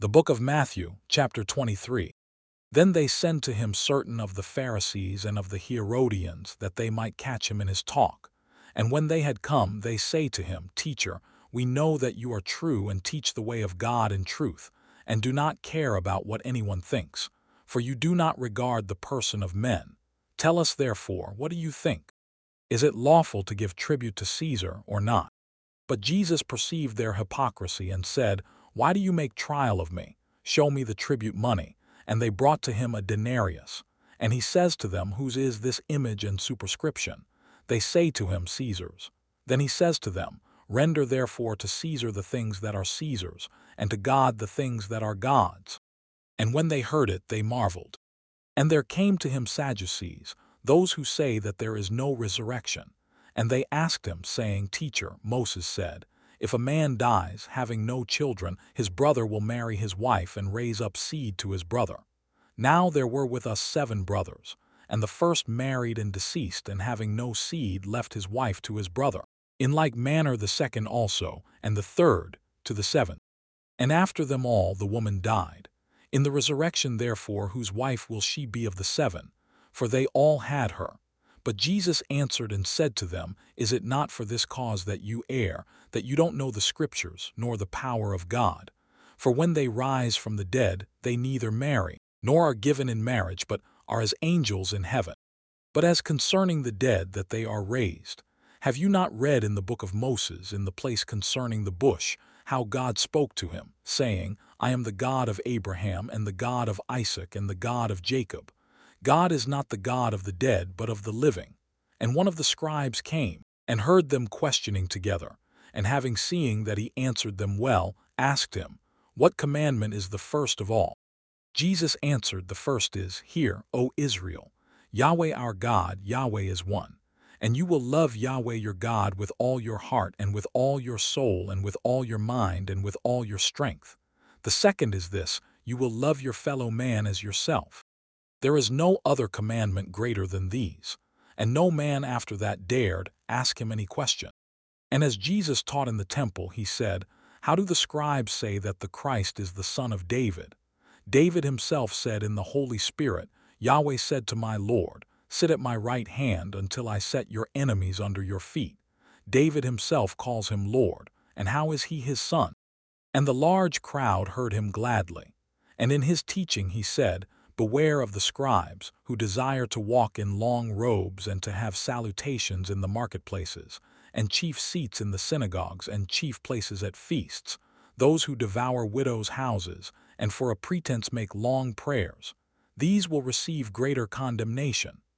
The book of Matthew, chapter 23. Then they send to him certain of the Pharisees and of the Herodians, that they might catch him in his talk. And when they had come, they say to him, Teacher, we know that you are true and teach the way of God in truth, and do not care about what anyone thinks, for you do not regard the person of men. Tell us therefore, what do you think? Is it lawful to give tribute to Caesar or not? But Jesus perceived their hypocrisy and said, Why do you make trial of me? Show me the tribute money. And they brought to him a denarius. And he says to them, Whose is this image and superscription? They say to him, Caesar's. Then he says to them, Render therefore to Caesar the things that are Caesar's, and to God the things that are God's. And when they heard it, they marveled. And there came to him Sadducees, those who say that there is no resurrection. And they asked him, saying, Teacher, Moses said, If a man dies, having no children, his brother will marry his wife and raise up seed to his brother. Now there were with us 7 brothers, and the first married and deceased, and having no seed left his wife to his brother. In like manner the second also, and the third to the 7th. And after them all the woman died. In the resurrection therefore whose wife will she be of the 7? For they all had her. But Jesus answered and said to them, Is it not for this cause that you err, that you don't know the Scriptures, nor the power of God? For when they rise from the dead, they neither marry, nor are given in marriage, but are as angels in heaven. But as concerning the dead, that they are raised, have you not read in the book of Moses, in the place concerning the bush, how God spoke to him, saying, I am the God of Abraham, and the God of Isaac, and the God of Jacob? God is not the God of the dead, but of the living. And one of the scribes came, and heard them questioning together, and having seen that he answered them well, asked him, What commandment is the first of all? Jesus answered, The first is, Hear, O Israel, Yahweh our God, Yahweh is one. And you will love Yahweh your God with all your heart, and with all your soul, and with all your mind, and with all your strength. The second is this, You will love your fellow man as yourself. There is no other commandment greater than these. And no man after that dared ask him any question. And as Jesus taught in the temple, he said, How do the scribes say that the Christ is the son of David? David himself said in the Holy Spirit, Yahweh said to my Lord, Sit at my right hand until I set your enemies under your feet. David himself calls him Lord, and how is he his son? And the large crowd heard him gladly. And in his teaching he said, Beware of the scribes, who desire to walk in long robes and to have salutations in the marketplaces, and chief seats in the synagogues and chief places at feasts, those who devour widows' houses, and for a pretense make long prayers. These will receive greater condemnation.